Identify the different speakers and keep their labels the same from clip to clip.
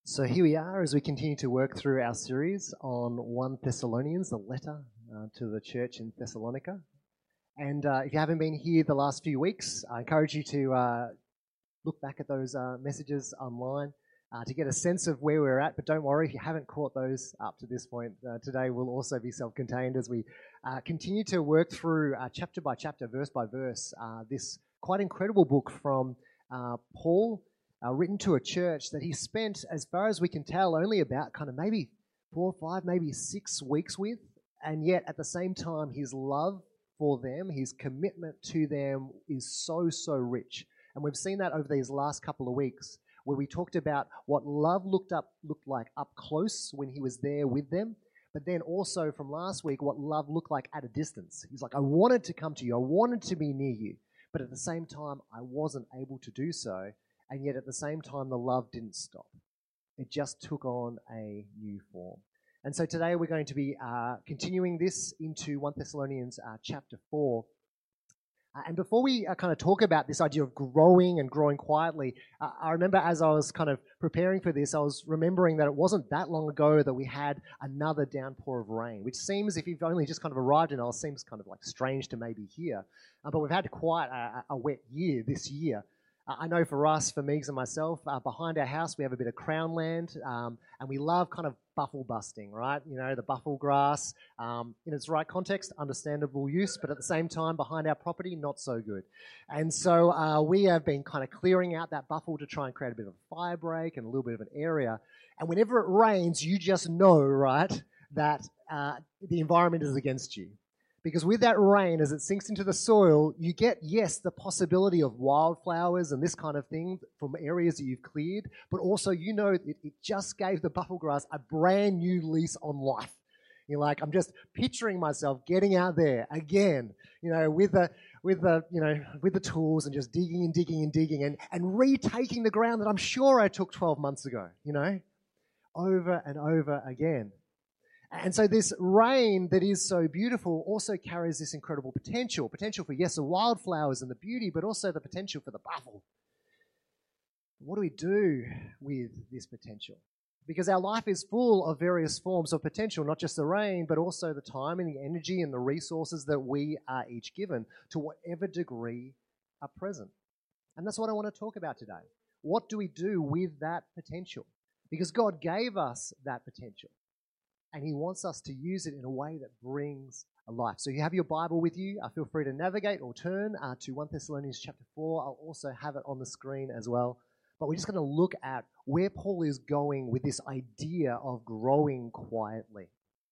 Speaker 1: So here we are as we continue to work through our series on 1 Thessalonians, the letter to the church in Thessalonica. And if you haven't been here the last few weeks, I encourage you to look back at those messages online to get a sense of where we're at. But don't worry, if you haven't caught those up to this point, today will also be self-contained as we continue to work through chapter by chapter, verse by verse, this quite incredible book from Paul, written to a church that he spent, as far as we can tell, only about kind of maybe 4 or 5, maybe 6 weeks with. And yet at the same time, his love for them, his commitment to them is so rich. And we've seen that over these last couple of weeks, where we talked about what love looked like up close when he was there with them, but then also from last week, what love looked like at a distance. He's like, I wanted to come to you, I wanted to be near you, but at the same time, I wasn't able to do so. And yet at the same time, the love didn't stop. It just took on a new form. And so today we're going to be continuing this into 1 Thessalonians chapter 4. And before we kind of talk about this idea of growing and growing quietly, I remember as I was kind of preparing for this, I was remembering that it wasn't that long ago that we had another downpour of rain, which seems, if you've only just kind of arrived in Oz, seems kind of like strange to maybe hear. But we've had quite a wet year this year. I know for us, for Meegs and myself, behind our house we have a bit of crown land, and we love kind of buffle busting, right? You know, the buffle grass, in its right context, understandable use, but at the same time, behind our property, not so good. And so we have been kind of clearing out that buffle to try and create a bit of a fire break and a little bit of an area. And whenever it rains, you just know, right, that the environment is against you. Because with that rain, as it sinks into the soil, you get, yes, the possibility of wildflowers and this kind of thing from areas that you've cleared, but also you know it just gave the buffle grass a brand new lease on life. You're like, I'm just picturing myself getting out there again, you know, with the tools and just digging and retaking the ground that I'm sure I took 12 months ago, you know, over and over again. And so this rain that is so beautiful also carries this incredible potential for, yes, the wildflowers and the beauty, but also the potential for the buffle. What do we do with this potential? Because our life is full of various forms of potential, not just the rain, but also the time and the energy and the resources that we are each given to whatever degree are present. And that's what I want to talk about today. What do we do with that potential? Because God gave us that potential. And he wants us to use it in a way that brings a life. So you have your Bible with you. Feel free to navigate or turn to 1 Thessalonians chapter 4. I'll also have it on the screen as well. But we're just going to look at where Paul is going with this idea of growing quietly.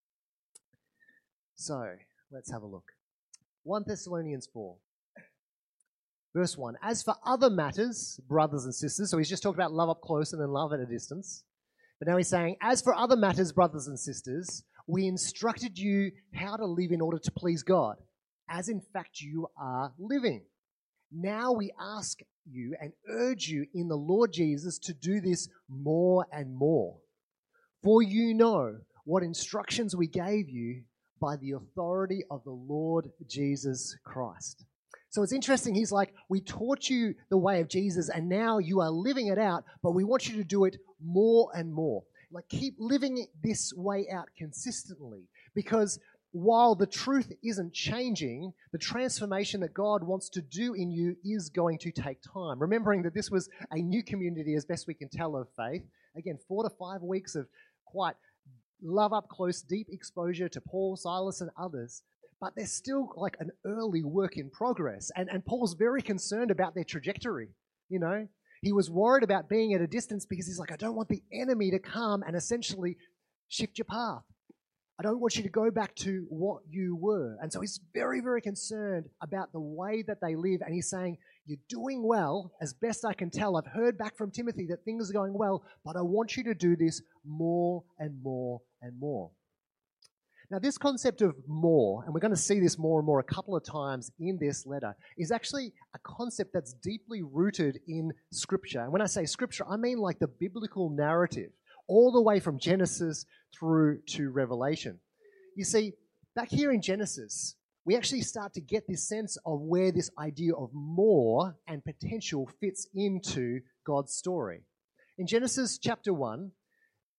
Speaker 1: So let's have a look. 1 Thessalonians 4. Verse 1. As for other matters, brothers and sisters, so he's just talked about love up close and then love at a distance. But now he's saying, as for other matters, brothers and sisters, we instructed you how to live in order to please God, as in fact you are living. Now we ask you and urge you in the Lord Jesus to do this more and more. For you know what instructions we gave you by the authority of the Lord Jesus Christ. So it's interesting, he's like, we taught you the way of Jesus and now you are living it out, but we want you to do it more and more. Like, keep living it this way out consistently, because while the truth isn't changing, the transformation that God wants to do in you is going to take time. Remembering that this was a new community, as best we can tell, of faith. Again, 4 to 5 weeks of quite love up close, deep exposure to Paul, Silas, and others. But they're still like an early work in progress. And Paul's very concerned about their trajectory, you know. He was worried about being at a distance because he's like, I don't want the enemy to come and essentially shift your path. I don't want you to go back to what you were. And so he's very, very concerned about the way that they live. And he's saying, you're doing well, as best I can tell. I've heard back from Timothy that things are going well, but I want you to do this more and more and more. Now, this concept of more, and we're going to see this more and more a couple of times in this letter, is actually a concept that's deeply rooted in Scripture. And when I say Scripture, I mean like the biblical narrative, all the way from Genesis through to Revelation. You see, back here in Genesis, we actually start to get this sense of where this idea of more and potential fits into God's story. In Genesis chapter 1,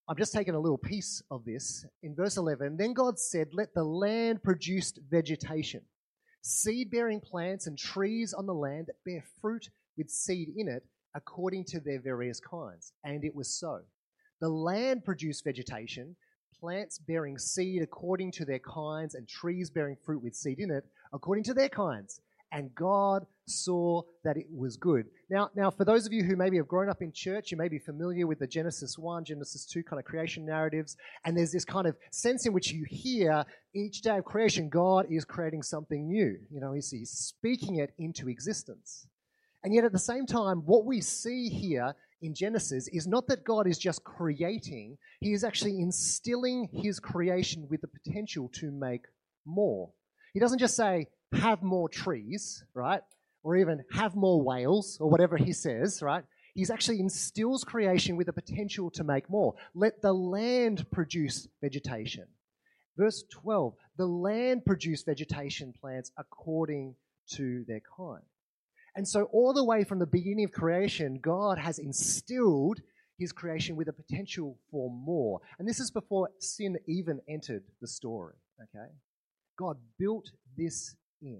Speaker 1: I've just taken a little piece of this. In verse 11, then God said, let the land produce vegetation, seed-bearing plants and trees on the land that bear fruit with seed in it according to their various kinds. And it was so. The land produced vegetation, plants bearing seed according to their kinds, and trees bearing fruit with seed in it according to their kinds. And God saw that it was good. Now, for those of you who maybe have grown up in church, you may be familiar with the Genesis 1, Genesis 2 kind of creation narratives, and there's this kind of sense in which you hear each day of creation, God is creating something new. You know, he's speaking it into existence. And yet at the same time, what we see here in Genesis is not that God is just creating, he is actually instilling his creation with the potential to make more. He doesn't just say, have more trees, right? Or even have more whales, or whatever he says, right? He's actually instills creation with the potential to make more. Let the land produce vegetation. Verse 12, the land produced vegetation plants according to their kind. And so all the way from the beginning of creation, God has instilled his creation with a potential for more. And this is before sin even entered the story, okay? God built this in.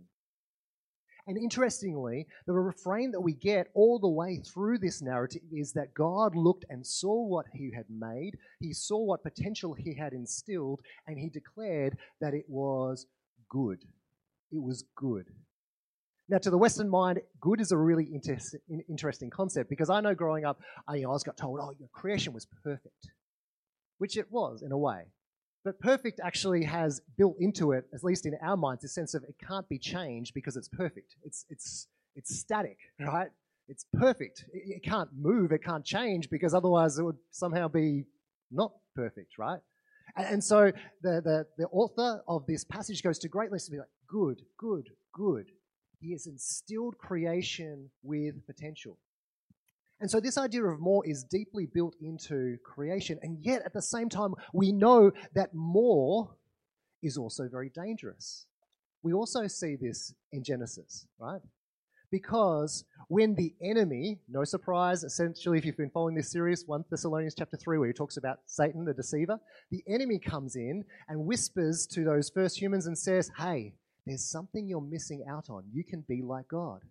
Speaker 1: And interestingly, the refrain that we get all the way through this narrative is that God looked and saw what he had made, he saw what potential he had instilled, and he declared that it was good. It was good. Now, to the Western mind, good is a really interesting concept, because I know growing up, I got told, your creation was perfect, which it was in a way. But perfect actually has built into it, at least in our minds, this sense of it can't be changed because it's perfect. It's static, right? It's perfect. It can't move, it can't change, because otherwise it would somehow be not perfect, right? And so the author of this passage goes to great lengths to be like, good, good, good. He has instilled creation with potential. And so this idea of more is deeply built into creation. And yet at the same time, we know that more is also very dangerous. We also see this in Genesis, right? Because when the enemy, no surprise, essentially if you've been following this series, 1 Thessalonians chapter 3, where he talks about Satan, the deceiver, the enemy comes in and whispers to those first humans and says, hey, there's something you're missing out on. You can be like God.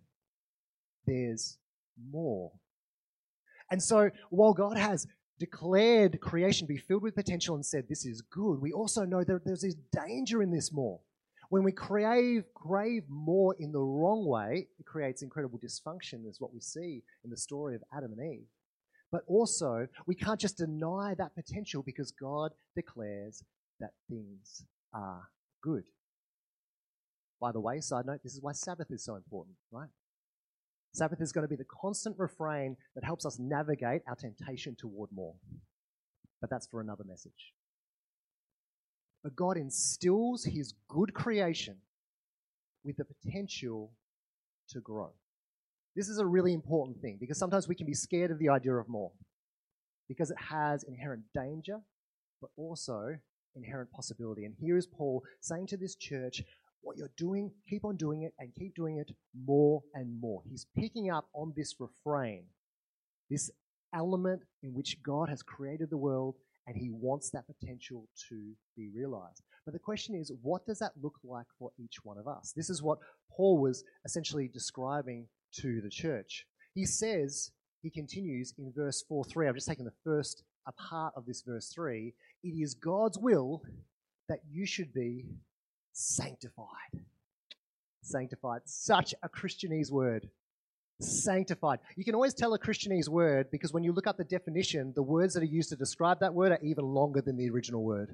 Speaker 1: There's more. And so while God has declared creation be filled with potential and said this is good, we also know that there's this danger in this more. When we crave more in the wrong way, it creates incredible dysfunction, is what we see in the story of Adam and Eve. But also, we can't just deny that potential because God declares that things are good. By the way, side note, this is why Sabbath is so important, right? Sabbath is going to be the constant refrain that helps us navigate our temptation toward more. But that's for another message. But God instills his good creation with the potential to grow. This is a really important thing because sometimes we can be scared of the idea of more because it has inherent danger, but also inherent possibility. And here is Paul saying to this church, what you're doing, keep on doing it and keep doing it more and more. He's picking up on this refrain, this element in which God has created the world and he wants that potential to be realized. But the question is, what does that look like for each one of us? This is what Paul was essentially describing to the church. He says, he continues in verse 4:3. I've just taken the first part of this verse 3. It is God's will that you should be sanctified. Sanctified. Such a Christianese word. Sanctified. You can always tell a Christianese word because when you look up the definition, the words that are used to describe that word are even longer than the original word.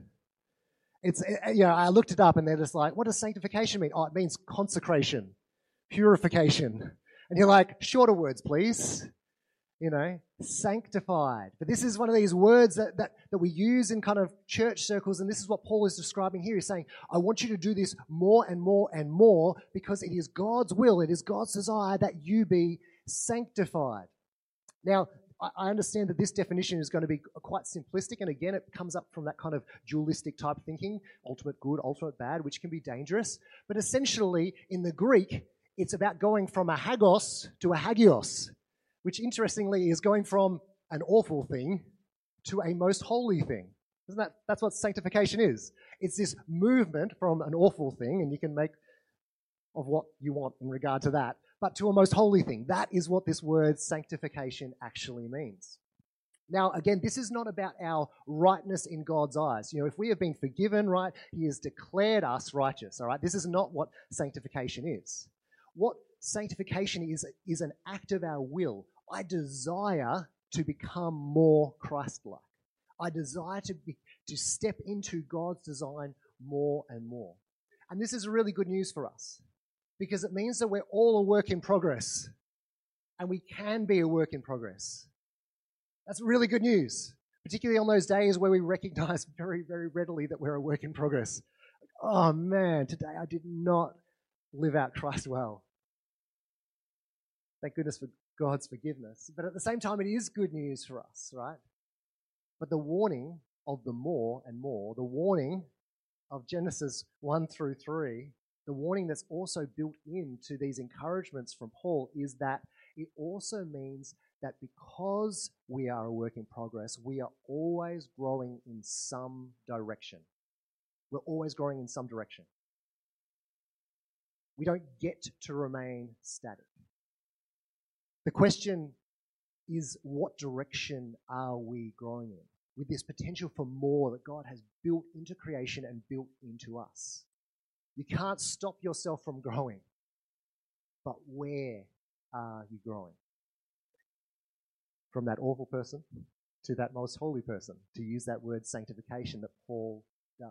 Speaker 1: I looked it up and they're just like, what does sanctification mean? Oh, it means consecration, purification. And you're like, shorter words, please. Sanctified. But this is one of these words that we use in kind of church circles, and this is what Paul is describing here. He's saying, I want you to do this more and more and more because it is God's will, it is God's desire that you be sanctified. Now, I understand that this definition is going to be quite simplistic, and again, it comes up from that kind of dualistic type thinking, ultimate good, ultimate bad, which can be dangerous. But essentially, in the Greek, it's about going from a hagos to a hagios, which interestingly is going from an awful thing to a most holy thing. That's what sanctification is. It's this movement from an awful thing, and you can make of what you want in regard to that, but to a most holy thing. That is what this word sanctification actually means. Now, again, this is not about our rightness in God's eyes. You know, if we have been forgiven, right, He has declared us righteous, all right? This is not what sanctification is. What sanctification is an act of our will. I desire to become more Christ-like. I desire to step into God's design more and more. And this is really good news for us because it means that we're all a work in progress, and we can be a work in progress. That's really good news, particularly on those days where we recognize very, very readily that we're a work in progress. Oh man, today I did not live out Christ well. Thank goodness for God's forgiveness. But at the same time, it is good news for us, right? But the warning of the more and more, the warning of Genesis 1 through 3, the warning that's also built into these encouragements from Paul is that it also means that because we are a work in progress, we are always growing in some direction. We're always growing in some direction. We don't get to remain static. The question is, what direction are we growing in with this potential for more that God has built into creation and built into us? You can't stop yourself from growing, but where are you growing? From that awful person to that most holy person, to use that word sanctification that Paul does.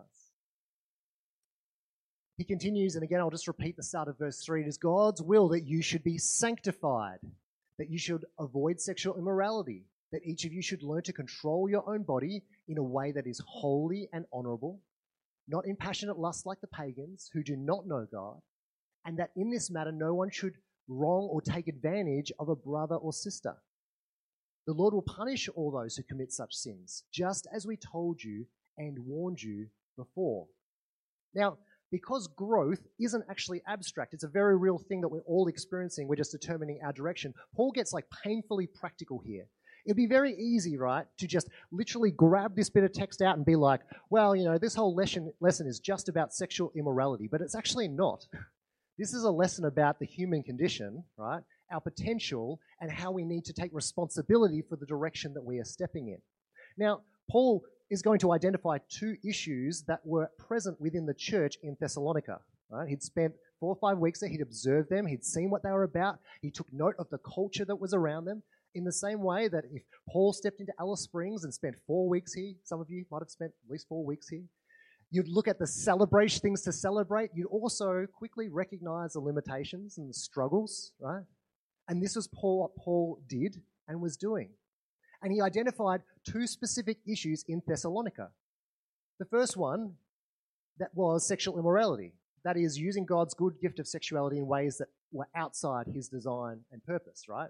Speaker 1: He continues, and again, I'll just repeat the start of verse 3. It is God's will that you should be sanctified, that you should avoid sexual immorality, that each of you should learn to control your own body in a way that is holy and honorable, not in passionate lust like the pagans who do not know God, and that in this matter no one should wrong or take advantage of a brother or sister. The Lord will punish all those who commit such sins, just as we told you and warned you before. Now, because growth isn't actually abstract, it's a very real thing that we're all experiencing, we're just determining our direction, Paul gets painfully practical here. It'd be very easy, right, to just literally grab this bit of text out and be like, well, you know, this whole lesson is just about sexual immorality, but it's actually not. This is a lesson about the human condition, right, our potential, and how we need to take responsibility for the direction that we are stepping in. Now, Paul is going to identify two issues that were present within the church in Thessalonica. Right? He'd spent 4 or 5 weeks there, he'd observed them, he'd seen what they were about, he took note of the culture that was around them, in the same way that if Paul stepped into Alice Springs and spent 4 weeks here, some of you might have spent at least 4 weeks here, you'd look at the celebration, things to celebrate, you'd also quickly recognize the limitations and the struggles, right? And this was what Paul did and was doing. And he identified 2 specific issues in Thessalonica. The first one, that was sexual immorality. That is, using God's good gift of sexuality in ways that were outside his design and purpose, right?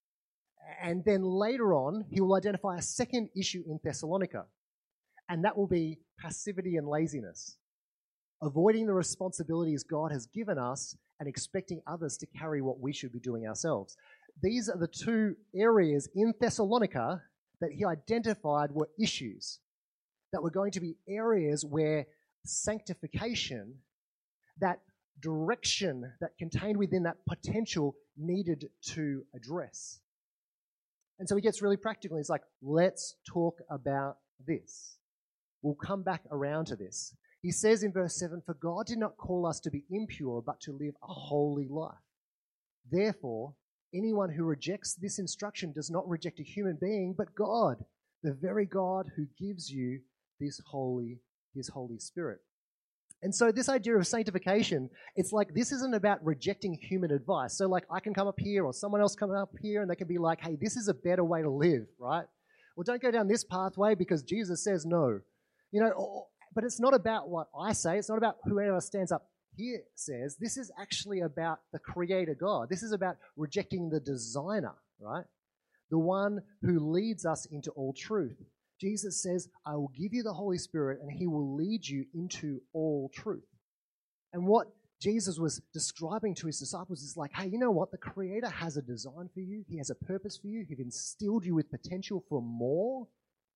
Speaker 1: And then later on, he will identify a second issue in Thessalonica, and that will be passivity and laziness. Avoiding the responsibilities God has given us and expecting others to carry what we should be doing ourselves. These are the 2 areas in Thessalonica that he identified were issues, that were going to be areas where sanctification, that direction that contained within that potential, needed to address. And so he gets really practical. He's like, let's talk about this. We'll come back around to this. He says in verse 7, "For God did not call us to be impure, but to live a holy life. Therefore, anyone who rejects this instruction does not reject a human being, but God, the very God who gives you his Holy Spirit." And so this idea of sanctification, it's like this isn't about rejecting human advice. So I can come up here or someone else come up here and they can be like, hey, this is a better way to live, right? Well, don't go down this pathway because Jesus says no. You know, but it's not about what I say. It's not about whoever stands up here says. This is actually about the Creator God. This is about rejecting the designer, right? The one who leads us into all truth. Jesus says, I will give you the Holy Spirit and he will lead you into all truth. And what Jesus was describing to his disciples is like, hey, you know what? The Creator has a design for you. He has a purpose for you. He's instilled you with potential for more.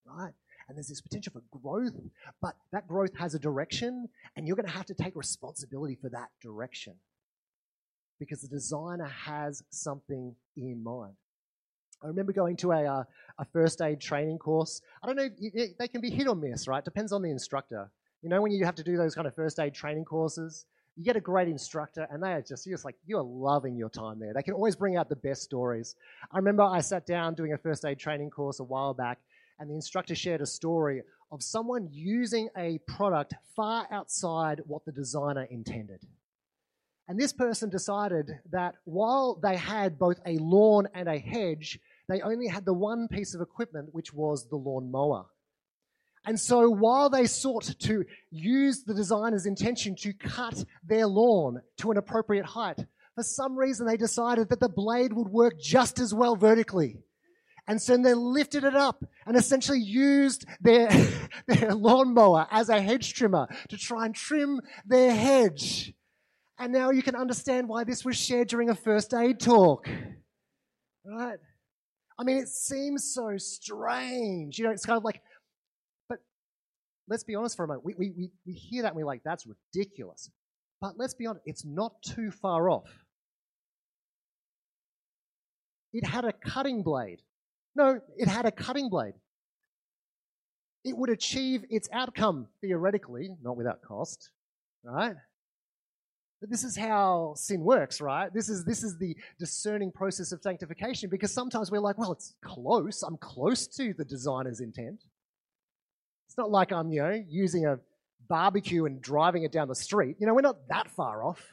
Speaker 1: right? And there's this potential for growth, but that growth has a direction, and you're going to have to take responsibility for that direction because the designer has something in mind. I remember going to a first aid training course. I don't know, they can be hit or miss, right? Depends on the instructor. You know, when you have to do those kind of first aid training courses, you get a great instructor and you're just like, you're loving your time there. They can always bring out the best stories. I remember I sat down doing a first aid training course a while back, and the instructor shared a story of someone using a product far outside what the designer intended. And this person decided that while they had both a lawn and a hedge, they only had the one piece of equipment, which was the lawn mower. And so while they sought to use the designer's intention to cut their lawn to an appropriate height, for some reason they decided that the blade would work just as well vertically. And so they lifted it up and essentially used their lawnmower as a hedge trimmer to try and trim their hedge. And now you can understand why this was shared during a first aid talk, right? I mean, it seems so strange. You know, it's kind of like, but let's be honest for a moment. We hear that and we're like, that's ridiculous. But let's be honest, it's not too far off. It had a cutting blade. No, it had a cutting blade. It would achieve its outcome, theoretically, not without cost, right? But this is how sin works, right? This is the discerning process of sanctification, because sometimes we're like, well, it's close. I'm close to the designer's intent. It's not like I'm, using a barbecue and driving it down the street. We're not that far off.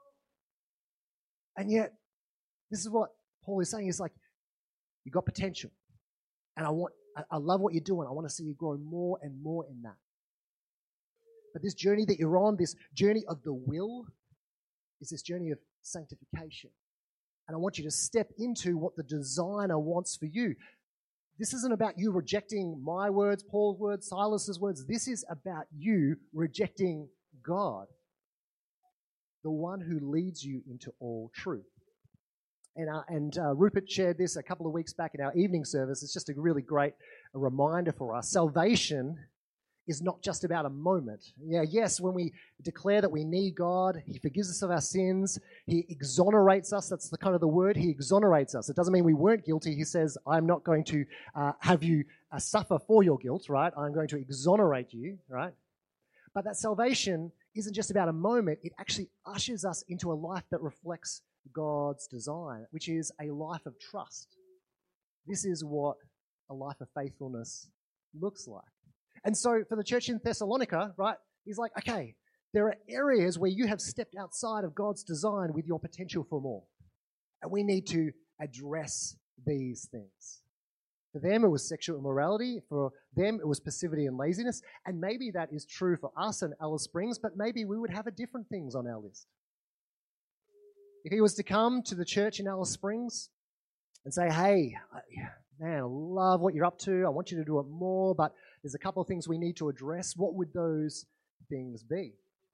Speaker 1: And yet, this is what Paul is saying. He's like, you've got potential. And I love what you're doing. I want to see you grow more and more in that. But this journey that you're on, this journey of the will, is this journey of sanctification. And I want you to step into what the designer wants for you. This isn't about you rejecting my words, Paul's words, Silas's words. This is about you rejecting God, the one who leads you into all truth. And Rupert shared this a couple of weeks back in our evening service. It's just a really great reminder for us. Salvation is not just about a moment. Yes, when we declare that we need God, He forgives us of our sins, He exonerates us. That's the kind of the word. He exonerates us. It doesn't mean we weren't guilty. He says, I'm not going to have you suffer for your guilt, right? I'm going to exonerate you, right? But that salvation isn't just about a moment. It actually ushers us into a life that reflects God's design, which is a life of trust. This is what a life of faithfulness looks like. And so for the church in Thessalonica, right, he's like, okay, there are areas where you have stepped outside of God's design with your potential for more. And we need to address these things. For them, it was sexual immorality. For them, it was passivity and laziness. And maybe that is true for us in Alice Springs, but maybe we would have different things on our list. If he was to come to the church in Alice Springs and say, hey, man, I love what you're up to. I want you to do it more, but there's a couple of things we need to address. What would those things be?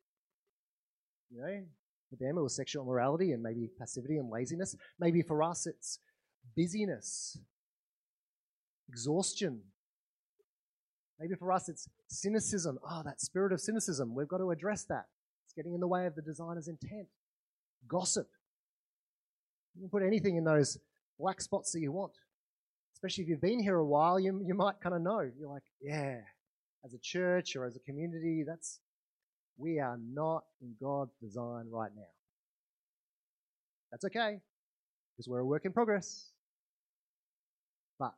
Speaker 1: For them, it was sexual immorality and maybe passivity and laziness. Maybe for us, it's busyness, exhaustion. Maybe for us, it's cynicism. That spirit of cynicism. We've got to address that. It's getting in the way of the designer's intent. Gossip. You can put anything in those black spots that you want. Especially if you've been here a while, you might kind of know. You're like, yeah, as a church or as a community, we are not in God's design right now. That's okay, because we're a work in progress. But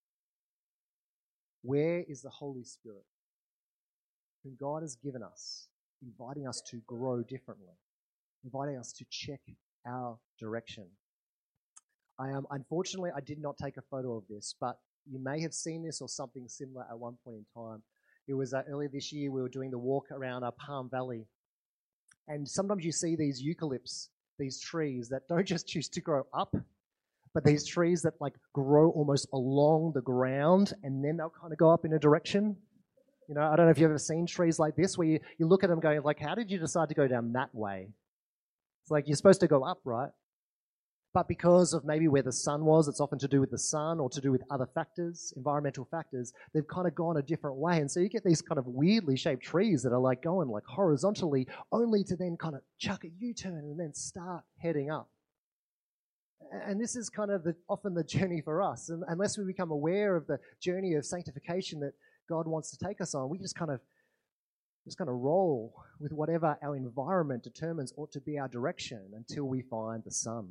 Speaker 1: where is the Holy Spirit, whom God has given us, inviting us to grow differently, inviting us to check our direction? Unfortunately, I did not take a photo of this, but you may have seen this or something similar at one point in time. It was earlier this year, we were doing the walk around Palm Valley. And sometimes you see these eucalypts, these trees that don't just choose to grow up, but these trees that grow almost along the ground and then they'll kind of go up in a direction. I don't know if you've ever seen trees like this where you look at them going how did you decide to go down that way? It's like you're supposed to go up, right? But because of maybe where the sun was, it's often to do with the sun or to do with other factors, environmental factors, they've kind of gone a different way. And so you get these kind of weirdly shaped trees that are like going like horizontally, only to then kind of chuck a U-turn and then start heading up. And this is kind of often the journey for us. And unless we become aware of the journey of sanctification that God wants to take us on, we just kind of roll with whatever our environment determines ought to be our direction until we find the sun.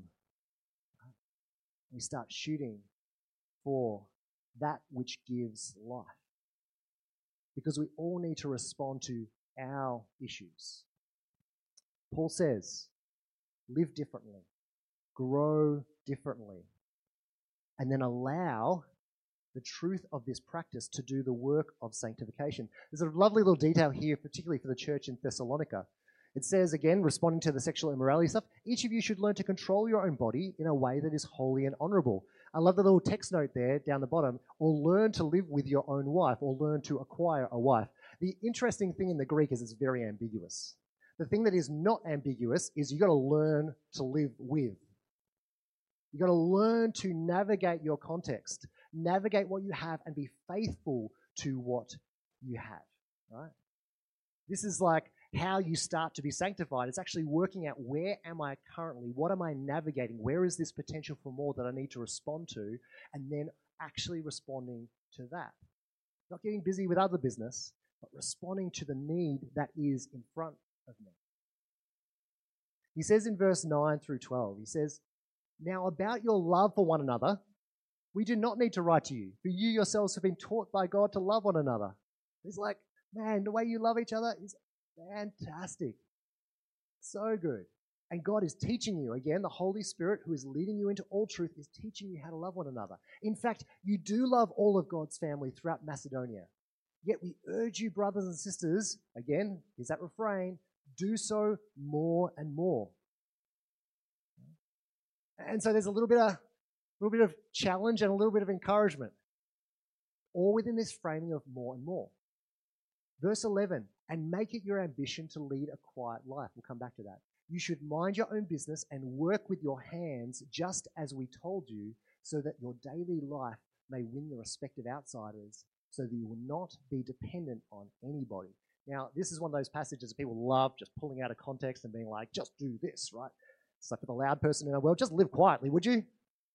Speaker 1: We start shooting for that which gives life. Because we all need to respond to our issues. Paul says, live differently, grow differently, and then allow the truth of this practice to do the work of sanctification. There's a lovely little detail here, particularly for the church in Thessalonica. It says, again, responding to the sexual immorality stuff, each of you should learn to control your own body in a way that is holy and honorable. I love the little text note there down the bottom, or learn to live with your own wife, or learn to acquire a wife. The interesting thing in the Greek is it's very ambiguous. The thing that is not ambiguous is you've got to learn to live with. You've got to learn to navigate your context, navigate what you have, and be faithful to what you have, right? This is like how you start to be sanctified. It's actually working out, where am I currently? What am I navigating? Where is this potential for more that I need to respond to? And then actually responding to that. Not getting busy with other business, but responding to the need that is in front of me. He says in verse 9 through 12, he says, now about your love for one another, we do not need to write to you, for you yourselves have been taught by God to love one another. He's like, man, the way you love each other is fantastic. So good. And God is teaching you, again, the Holy Spirit who is leading you into all truth is teaching you how to love one another. In fact, you do love all of God's family throughout Macedonia. Yet we urge you, brothers and sisters, again, here's that refrain, do so more and more. And so there's a little bit of challenge and a little bit of encouragement, all within this framing of more and more. Verse 11, and make it your ambition to lead a quiet life. We'll come back to that. You should mind your own business and work with your hands just as we told you, so that your daily life may win the respect of outsiders, so that you will not be dependent on anybody. Now, this is one of those passages that people love just pulling out of context and being like, just do this, right? It's like for the loud person in our world, just live quietly, would you?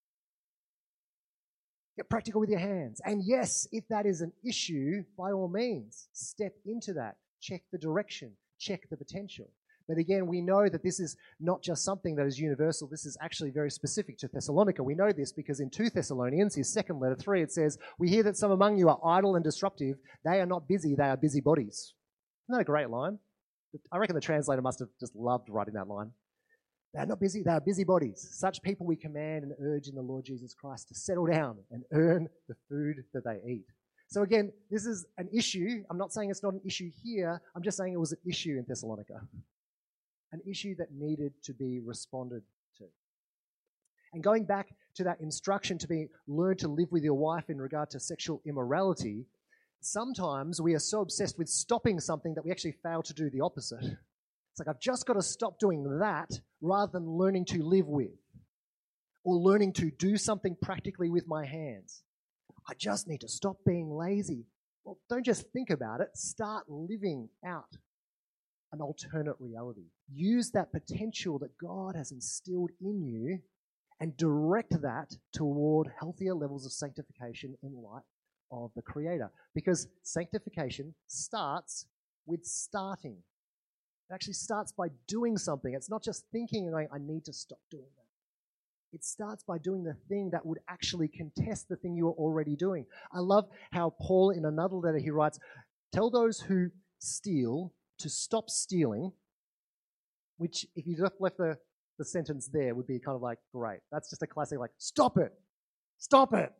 Speaker 1: Get practical with your hands. And yes, if that is an issue, by all means, step into that. Check the direction. Check the potential. But again, we know that this is not just something that is universal. This is actually very specific to Thessalonica. We know this because in 2 Thessalonians, his second letter, 3, it says, we hear that some among you are idle and disruptive. They are not busy, they are busybodies. Isn't that a great line? I reckon the translator must have just loved writing that line. They're not busy, they are busybodies. Such people we command and urge in the Lord Jesus Christ to settle down and earn the food that they eat. So again, this is an issue. I'm not saying it's not an issue here. I'm just saying it was an issue in Thessalonica. An issue that needed to be responded to. And going back to that instruction to learn to live with your wife in regard to sexual immorality, sometimes we are so obsessed with stopping something that we actually fail to do the opposite. It's like, I've just got to stop doing that rather than learning to live with or learning to do something practically with my hands. I just need to stop being lazy. Well, don't just think about it. Start living out an alternate reality. Use that potential that God has instilled in you and direct that toward healthier levels of sanctification in light of the Creator. Because sanctification starts with starting. It actually starts by doing something. It's not just thinking and going, I need to stop doing that. It starts by doing the thing that would actually contest the thing you're already doing. I love how Paul, in another letter, he writes, tell those who steal to stop stealing, which if you just left the sentence there would be kind of like, great. That's just a classic like, stop it. Stop it.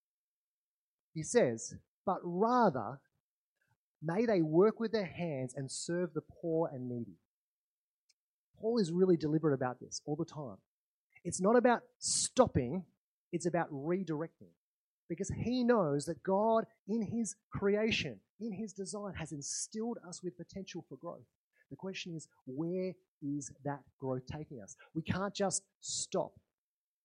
Speaker 1: He says, but rather, may they work with their hands and serve the poor and needy. Paul is really deliberate about this all the time. It's not about stopping, it's about redirecting. Because he knows that God, in his creation, in his design, has instilled us with potential for growth. The question is, where is that growth taking us? We can't just stop.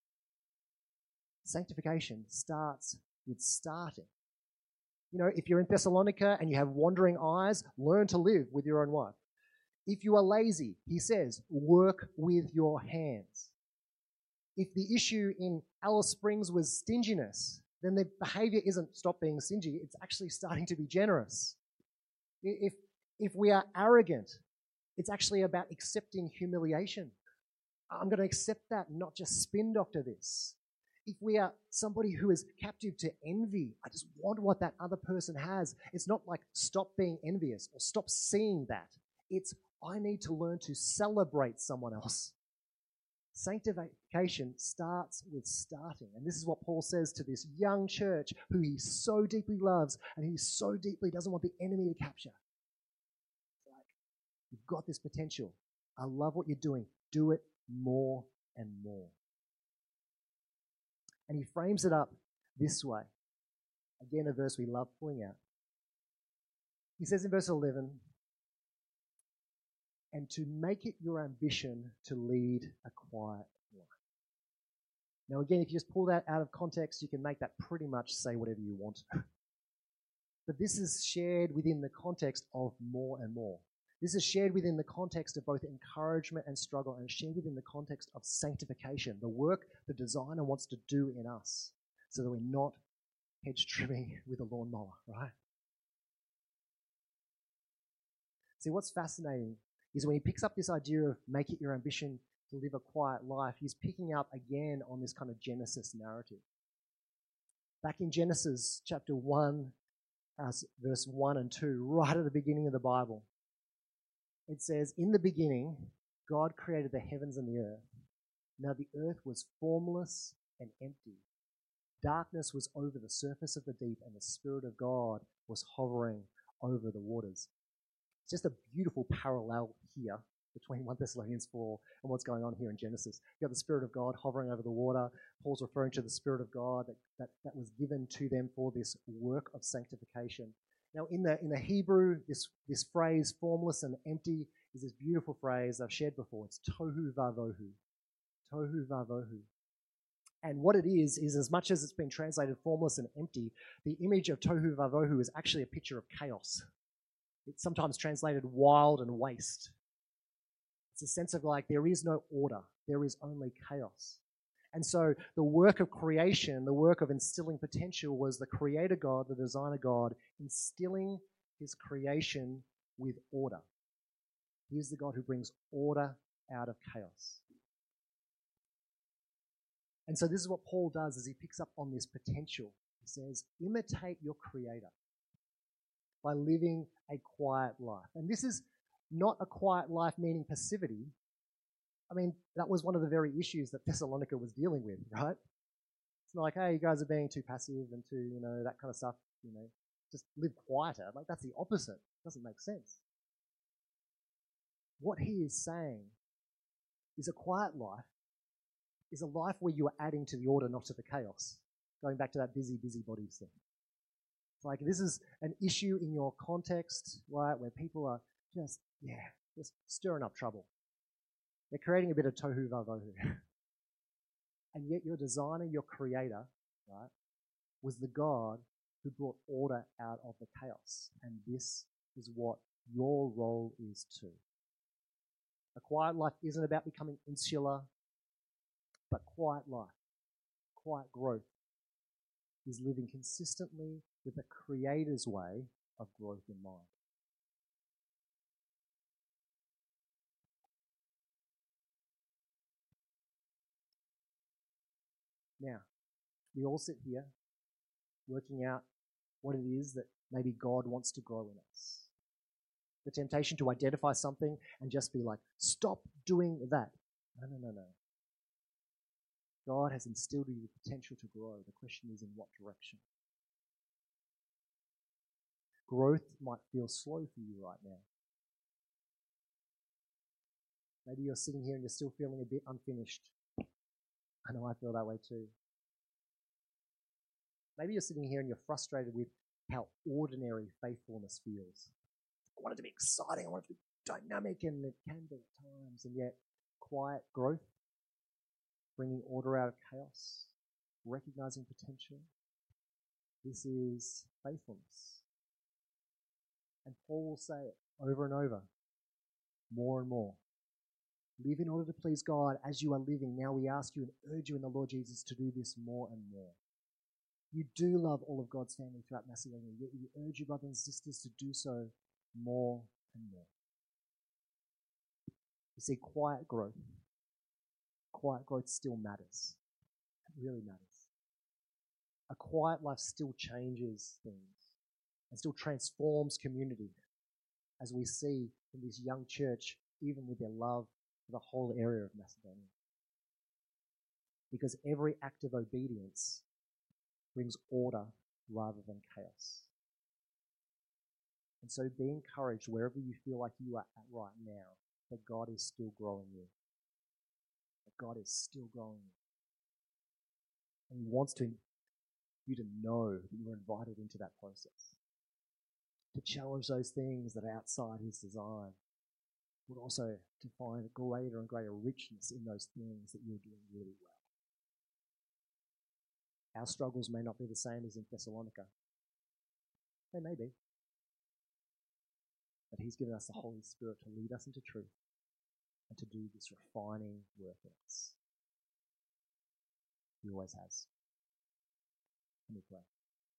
Speaker 1: Sanctification starts with starting. You know, if you're in Thessalonica and you have wandering eyes, learn to live with your own wife. If you are lazy, he says, work with your hands. If the issue in Alice Springs was stinginess, then the behavior isn't stop being stingy, it's actually starting to be generous. If we are arrogant, it's actually about accepting humiliation. I'm going to accept that and not just spin doctor this. If we are somebody who is captive to envy, I just want what that other person has. It's not like stop being envious or stop seeing that. It's I need to learn to celebrate someone else. Sanctification starts with starting. And this is what Paul says to this young church who he so deeply loves and he so deeply doesn't want the enemy to capture. Like, you've got this potential. I love what you're doing. Do it more and more. And he frames it up this way. Again, a verse we love pulling out. He says in verse 11, and to make it your ambition to lead a quiet life. Now again, if you just pull that out of context, you can make that pretty much say whatever you want. But this is shared within the context of more and more. This is shared within the context of both encouragement and struggle, and shared within the context of sanctification, the work the designer wants to do in us, so that we're not hedge trimming with a lawnmower, right? See, what's fascinating is when he picks up this idea of make it your ambition to live a quiet life, he's picking up again on this kind of Genesis narrative. Back in Genesis chapter 1, verse 1 and 2, right at the beginning of the Bible, it says, in the beginning, God created the heavens and the earth. Now the earth was formless and empty. Darkness was over the surface of the deep, and the Spirit of God was hovering over the waters. It's just a beautiful parallel here between 1 Thessalonians 4 and what's going on here in Genesis. You've got the Spirit of God hovering over the water. Paul's referring to the Spirit of God that was given to them for this work of sanctification. Now, in the Hebrew, this phrase, formless and empty, is this beautiful phrase I've shared before. It's tohu vavohu. Tohu vavohu. And what it is as much as it's been translated formless and empty, the image of tohu vavohu is actually a picture of chaos. It's sometimes translated wild and waste. It's a sense of like there is no order. There is only chaos. And so the work of creation, the work of instilling potential was the creator God, the designer God, instilling his creation with order. He is the God who brings order out of chaos. And so this is what Paul does as he picks up on this potential. He says, imitate your creator by living a quiet life. And this is not a quiet life meaning passivity. I mean, that was one of the very issues that Thessalonica was dealing with, right? It's not like, hey, you guys are being too passive and too, that kind of stuff, just live quieter. Like, that's the opposite. It doesn't make sense. What he is saying is a quiet life is a life where you are adding to the order, not to the chaos. Going back to that busy bodies thing. It's like this is an issue in your context, right, where people are just stirring up trouble. They're creating a bit of tohu vavohu. And yet your designer, your creator, right, was the God who brought order out of the chaos. And this is what your role is too. A quiet life isn't about becoming insular, but quiet life, quiet growth, is living consistently with the Creator's way of growth in mind. Now, we all sit here working out what it is that maybe God wants to grow in us. The temptation to identify something and just be like, stop doing that. No. God has instilled in you the potential to grow. The question is in what direction? Growth might feel slow for you right now. Maybe you're sitting here and you're still feeling a bit unfinished. I know I feel that way too. Maybe you're sitting here and you're frustrated with how ordinary faithfulness feels. I want it to be exciting. I want it to be dynamic, and it can be at times, and yet quiet growth, bringing order out of chaos. recognizing potential. This is faithfulness. And Paul will say it over and over, more and more. Live in order to please God as you are living. Now we ask you and urge you in the Lord Jesus to do this more and more. You do love all of God's family throughout Macedonia, yet you urge your brothers and sisters to do so more and more. You see, quiet growth still matters. It really matters. A quiet life still changes things and still transforms community, as we see in this young church, even with their love for the whole area of Macedonia. Because every act of obedience brings order rather than chaos. And so be encouraged wherever you feel like you are at right now, that God is still growing you. That God is still growing you. And He wants you to know that you're invited into that process. To challenge those things that are outside His design, but also to find greater and greater richness in those things that you're doing really well. Our struggles may not be the same as in Thessalonica. They may be. But He's given us the Holy Spirit to lead us into truth and to do this refining work in us. He always has. Let me pray.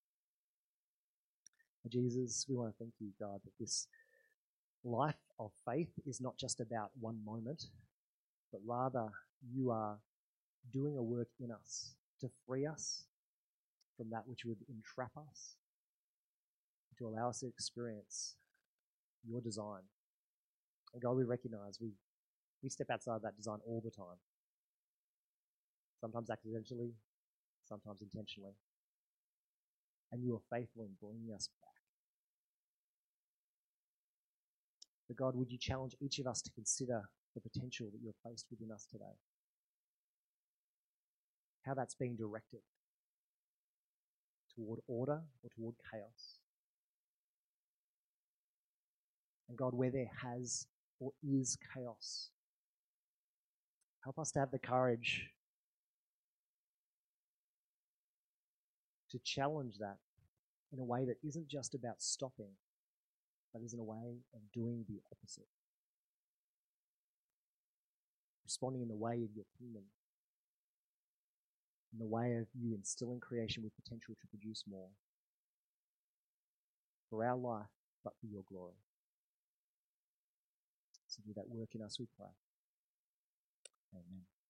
Speaker 1: Jesus, we want to thank you, God, that this life of faith is not just about one moment, but rather you are doing a work in us to free us from that which would entrap us, to allow us to experience your design. And God, we recognize we step outside that design all the time. Sometimes accidentally, sometimes intentionally. And you are faithful in bringing us back. But God, would you challenge each of us to consider the potential that you have placed within us today? How that's being directed toward order or toward chaos. And God, where there has or is chaos, help us to have the courage to challenge that in a way that isn't just about stopping, but is in a way of doing the opposite. Responding in the way of your kingdom, in the way of you instilling creation with potential to produce more. For our life, but for your glory. So do that work in us, we pray. Amen.